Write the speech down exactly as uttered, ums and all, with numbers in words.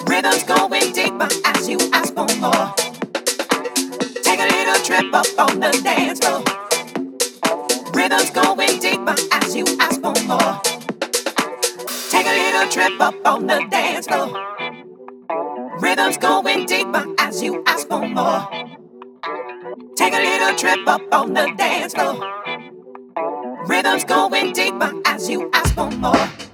Rhythms going deeper as you ask for more. Take a little trip up on the dance floor. Rhythms going deeper as you ask for more. Take a little trip up on the dance floor. Rhythms going deeper as you ask for more. Take a little trip up on the dance floor. Rhythms going deeper as you ask for more.